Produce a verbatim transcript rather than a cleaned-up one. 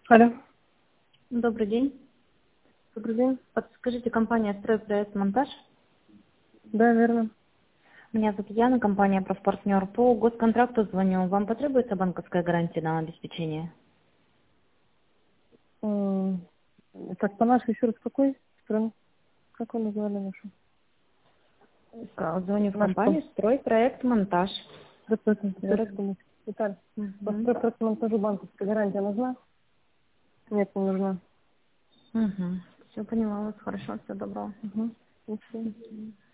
Алло. Добрый день. Добрый день. Подскажите, компания «Стройпроект Монтаж». Да, верно. Меня зовут Яна, компания «Профпартнер». По госконтракту звоню. Вам потребуется банковская гарантия на обеспечение? М, Так, по нашей еще раз какой страны? Как вы назвали нашу? К- Звоню в Наш что? компанию «Стройпроект Монтаж». Процентный, я сорок. секунду. Виталий, по Мгм. стройпроекту монтажу банковская гарантия нужна? Нет, не нужна. Угу. Все поняла вас. Хорошо, всего доброго. Угу.